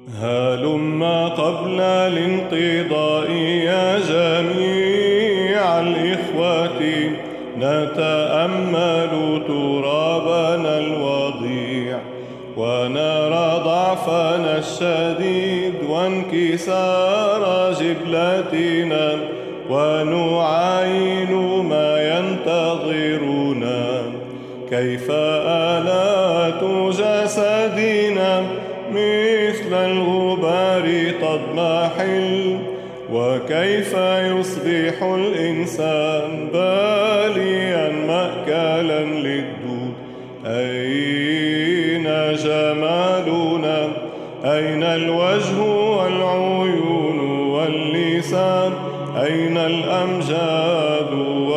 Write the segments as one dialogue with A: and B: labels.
A: هلم قبل الانقضاء يا جميع الإخوة نتأمل ترابنا الوضيع ونرى ضعفنا الشديد وانكسار جبلتنا ونعاين ما ينتظرنا. كيف آلات جسدنا مثل الغبار تضمحل وكيف يصبح الإنسان باليا مأكلا للدود. أين جمالنا؟ أين الوجه والعيون واللسان؟ أين الأمجاد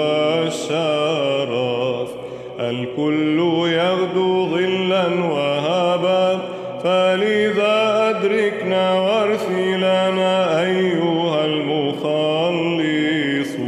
A: والشرف؟ الكل يغدو ظلا وهبا فلذا أدركنا وارثلنا أيها المخلص.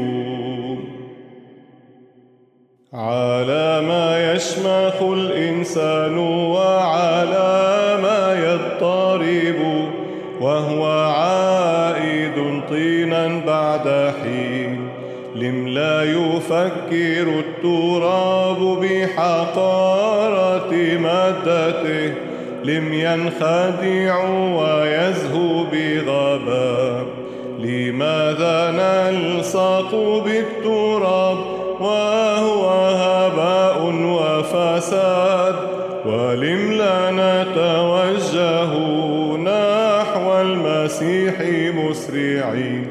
A: على ما يشمخ الإنسان وعلى ما يضطرب وهو عائد طينا بعد حين. لم لا يفكر التراب بحقارة مادته، لم ينخدع ويزهو بغباء. لماذا نلصق بالتراب وهو هباء وفساد؟ ولم لا نتوجه نحو المسيح مسرعين،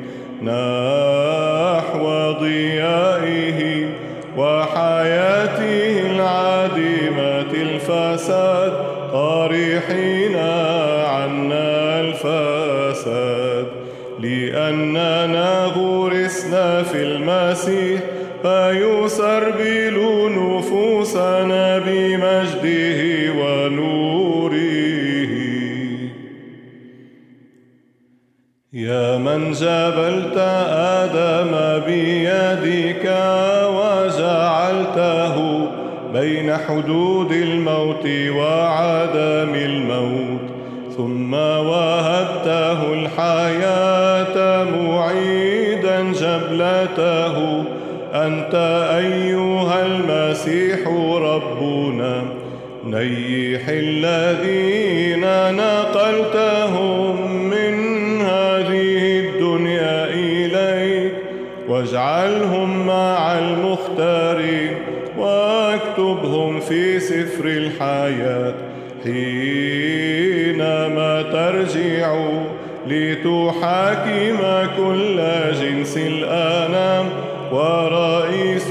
A: نحو ضيائه وحياته العديمة الفساد، طارحين عنا الفساد. لأننا غرسنا في المسيح فيسربل نفوسنا بمجده ونوره. يا من جبلت آدم بيدك وجعلته بين حدود الموت وعدم الموت، ثم وهبته الحياة معيدا جبلته. أنت أيها المسيح ربنا، نيح الذين نقلتهم من هذه الدنيا إليك واجعلهم مع المختارين واكتبهم في سفر الحياة حينما ترجع لتحاكم كل جنس الأنام ورئيس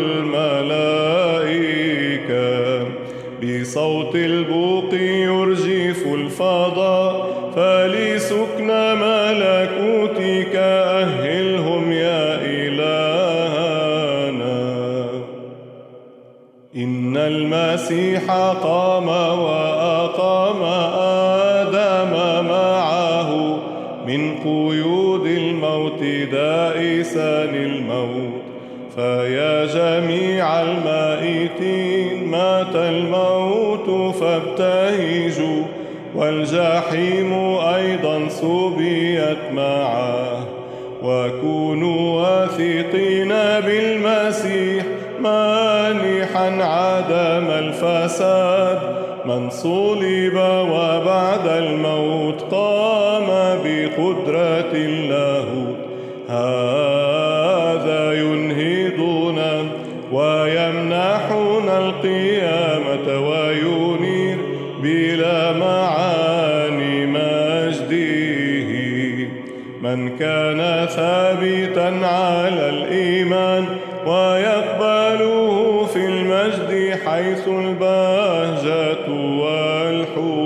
A: الملائكة. بصوت البوق يرجف الفضاء فلسكن ملكوتك أهلهم يا إلهنا. إن المسيح قام وأقام آدم معه من قيود الموت دائسا الموت. فيا جميع المائتين مات الموت فابتهجوا، والجحيم أيضا سبيت معه. وكونوا واثقين بالمسيح مانحا عدم الفساد، من صلب وبعد الموت قام بقدرة اللاهوت. هذا ينهضنا ويمنحنا القيامة وينير بلا معاني مجده. من كان ثابتا على الإيمان ويقبله في المجد حيث البهجة والحور.